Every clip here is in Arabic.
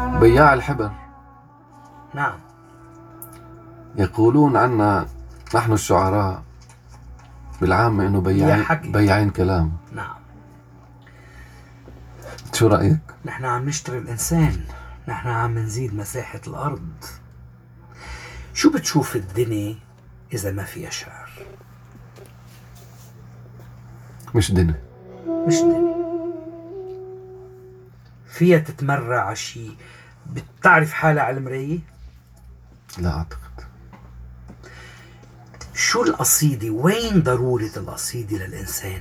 بياع الحبر. نعم. يقولون عنا نحن الشعراء بالعامة إنه بياعين كلام. نعم. شو رأيك؟ نحن عم نشتري الإنسان، نحن عم نزيد مساحة الأرض. شو بتشوف الدنيا إذا ما فيها شعر؟ مش دنيا. فيها تتمرع على شيء. بتعرف حالة على المراية؟ لا أعتقد. شو القصيدة؟ وين ضرورة القصيدة للإنسان؟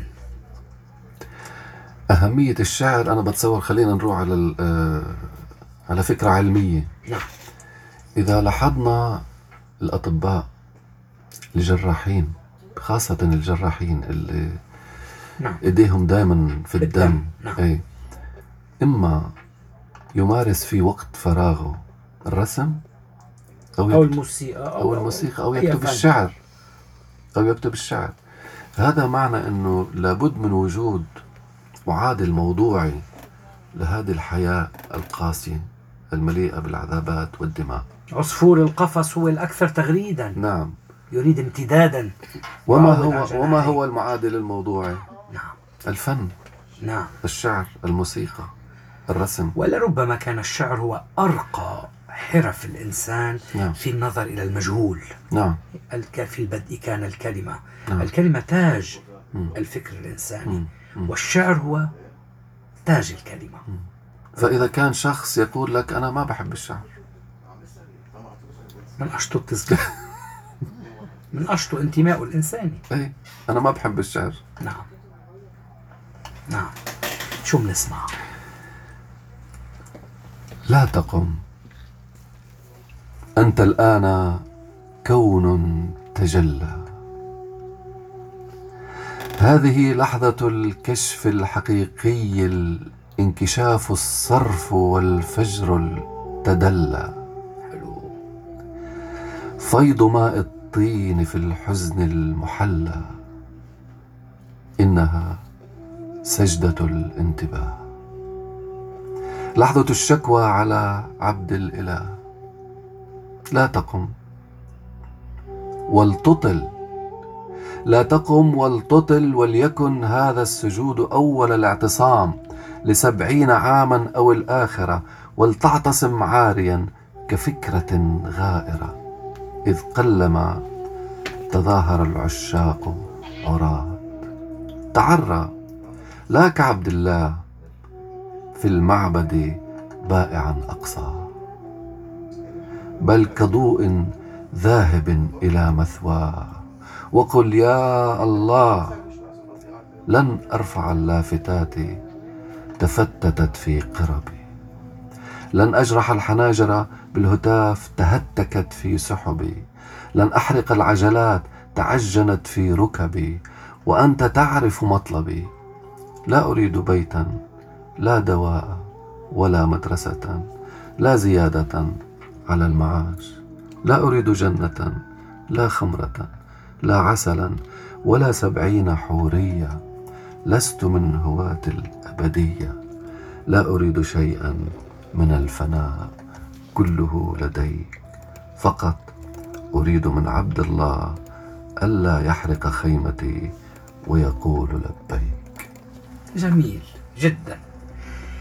أهمية الشعر أنا بتصور، خلينا نروح على فكرة علمية. نعم. إذا لاحظنا الأطباء الجراحين، خاصة الجراحين اللي نعم. إيديهم دائما في الدم. نعم. أي إما يمارس في وقت فراغه الرسم أو الموسيقى أو يكتب الشعر هذا معنى أنه لابد من وجود معادل موضوعي لهذه الحياة القاسية المليئة بالعذابات والدماء. عصفور القفص هو الأكثر تغريدا. نعم. يريد امتدادا. وما هو المعادل الموضوعي؟ نعم. الفن. نعم. الشعر، الموسيقى، الرسم. ولربما كان الشعر هو أرقى حرف الإنسان. نعم. في النظر إلى المجهول. نعم. في البدء كان الكلمة. نعم. الكلمة تاج الفكر الإنساني. والشعر هو تاج الكلمة. فإذا كان شخص يقول لك أنا ما بحب الشعر، من أشطو التسبيح من أشطو انتماء الإنساني. أي أنا ما بحب الشعر. نعم. شو بنسمع؟ لا تقم، أنت الآن كون تجلى. هذه لحظة الكشف الحقيقي، الانكشاف، الصرف والفجر التدلى. فيض ماء الطين في الحزن المحلى، إنها سجدة الانتباه. لحظة الشكوى على عبد الإله. لا تقم ولتطل، لا تقم ولتطل، وليكن هذا السجود أول الاعتصام ل70 عاما أو الآخرة، ولتعتصم عاريا كفكرة غائرة، إذ قلما تظاهر العشاق عراة. تعرى لا كعبد الله في المعبد بائعا أقصى، بل كضوء ذاهب إلى مثواه. وقل يا الله لن أرفع اللافتات تفتتت في قربي، لن أجرح الحناجر بالهتاف تهتكت في سحبي، لن أحرق العجلات تعجنت في ركبي، وأنت تعرف مطلبي. لا أريد بيتا، لا دواء، ولا مدرسة، لا زيادة على المعاش. لا أريد جنة، لا خمرة، لا عسلا، ولا 70 حورية. لست من هواة الأبدية. لا أريد شيئا من الفناء، كله لديك. فقط أريد من عبد الله ألا يحرق خيمتي ويقول لبيك. جميل جدا.